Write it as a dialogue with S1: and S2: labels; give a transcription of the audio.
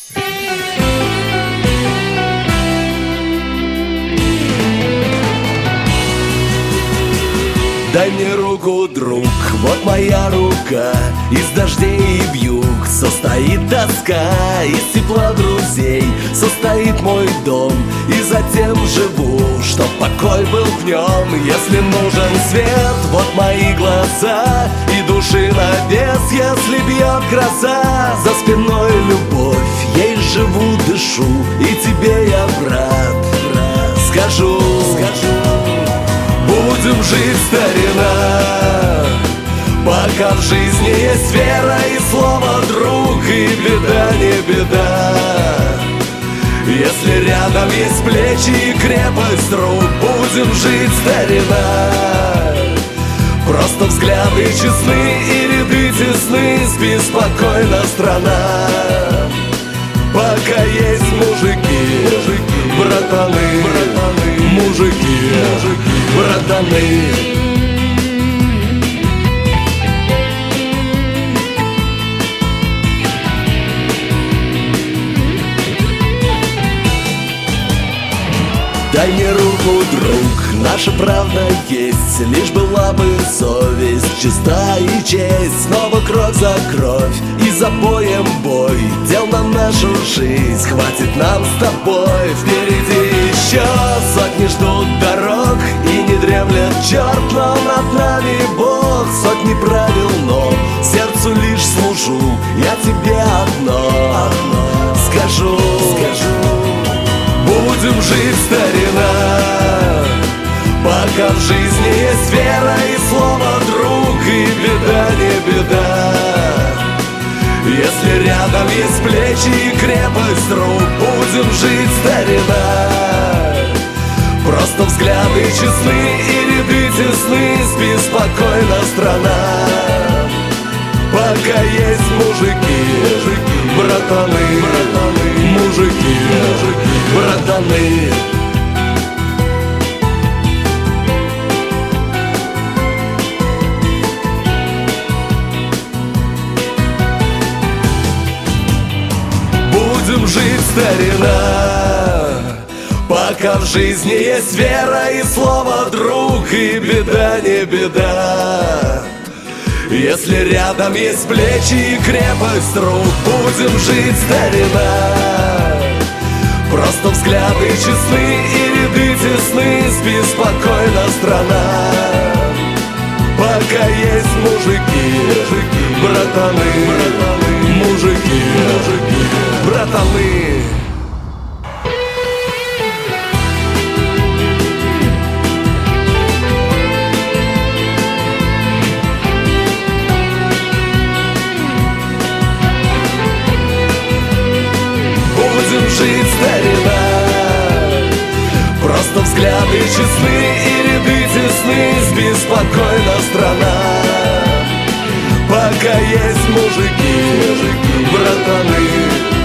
S1: Дай мне руку, друг, вот моя рука. Из дождей и вьюг состоит тоска, из тепла друзей состоит мой дом. И затем живу, чтоб покой был в нем. Если нужен свет, вот мои глаза, и души навес, если бьет гроза. За спиной любовь, ей живу, дышу, и тебе я, брат, скажу. Будем жить, старина, пока в жизни есть вера и слово друг, и беда не беда. Если рядом есть плечи и крепость рук, будем жить, старина. Просто взгляды честны и ряды тесны, спи спокойно, страна. Пока есть мужики, братаны, мужики, братаны. Дай мне руку, друг, наша правда есть, лишь была бы совесть чиста и честь. Снова кровь за кровь и за боем бой, дел на нашу жизнь хватит нам с тобой. Впереди еще сотни ждут дорог, и не дремлет черт, но над нами Бог. Сотни правил, но сердцу лишь служу, я тебе одно скажу. Будем жить, старина, пока в жизни есть вера и слово друг, и беда не беда. Если рядом есть плечи и крепость рук, будем жить, старина. Просто взгляды честны и ряды тесны, спи спокойно, страна. Пока есть мужики, братаны, мужики, братаны. Будем жить, старина, пока в жизни есть вера и слово друг, и беда не беда. Если рядом есть плечи и крепость рук, будем жить, старина. Просто взгляды честны и ряды тесны, спи спокойно, страна. Пока есть мужики, братаны, мужики, братаны. Будем жить, старина. Просто взгляды честны и ряды тесны, спи спокойно, страна. Пока есть мужики, братаны.